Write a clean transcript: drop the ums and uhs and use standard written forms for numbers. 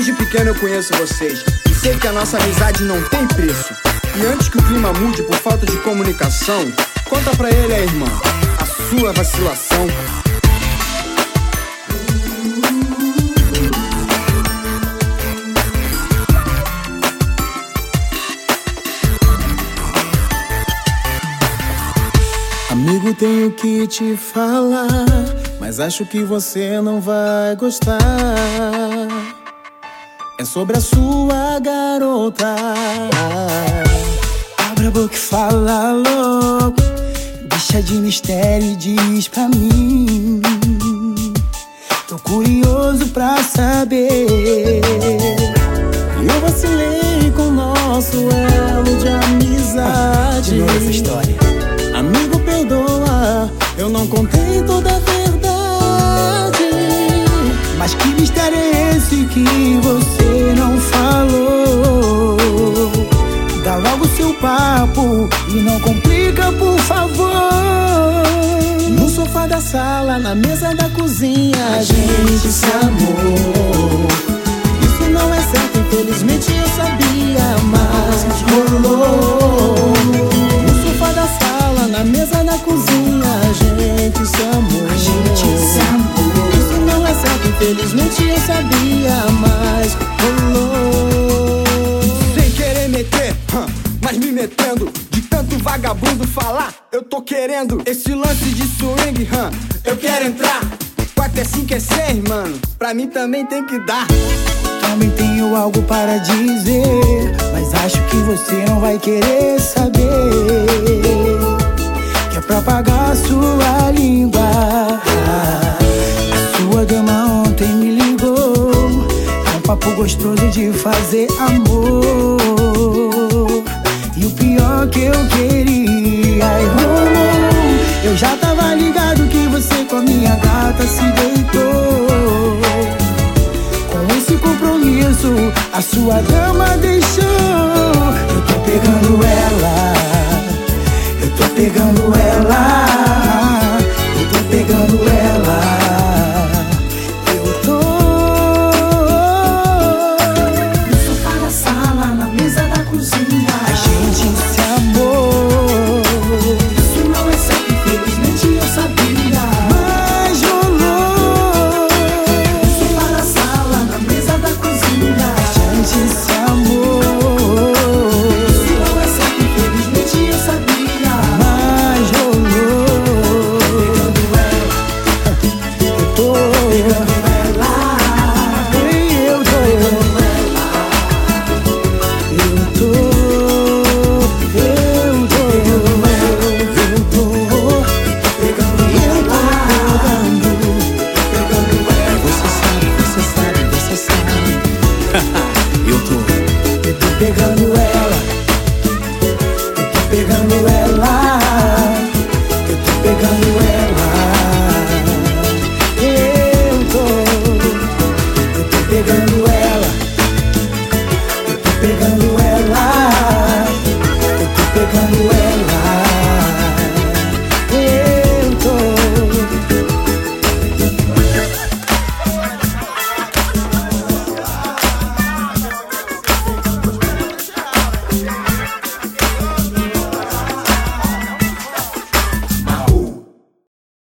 Desde pequeno eu conheço vocês e sei que a nossa amizade não tem preço. E antes que o clima mude por falta de comunicação, conta pra ele, irmã, a sua vacilação. Amigo, tenho que te falar, mas acho que você não vai gostar. É sobre a sua garota. Abre a boca e fala logo, deixa de mistério e diz pra mim. Tô curioso pra saber. Eu vacilei com o nosso elo de amizade. De novo essa história. Amigo, perdoa, eu não contei toda a verdade. Mas que mistério é esse que você não falou? Dá logo seu papo e não complica, por favor. No sofá da sala, na mesa da cozinha, a gente se amou. Isso não é certo, infelizmente eu sabia, mas rolou. No sofá da sala, na mesa da cozinha, a gente se amou. A gente se amou. Isso não é certo, infelizmente eu sabia, mas rolou. Sem querer meter, mas me metendo. De tanto vagabundo falar, eu tô querendo. Esse lance de swing, eu quero entrar. 4 é 5 é 6, mano, pra mim também tem que dar. Também tenho algo para dizer, mas acho que você não vai querer saber. Que é pra pagar sua língua. A sua dama ontem me ligou, é um papo gostoso de fazer amor. E o pior que eu queria rolou. Eu já tava ligado que você com a minha gata se deitou. Com esse compromisso, a sua dama deixou. Eu tô pegando ela, eu tô pegando ela, eu tô pegando ela. Eu tô No sofá da sala, na mesa da cozinha, a gente se amou. isso não é certo, infelizmente eu sabia. Mas rolou. No sofá da sala, na mesa da cozinha, A gente se amou. isso não é certo, infelizmente eu sabia. Mas rolou. Eu tô Pegando ela, eu tô pegando ela, Você sabe. Eu tô pegando ela, pegando ela.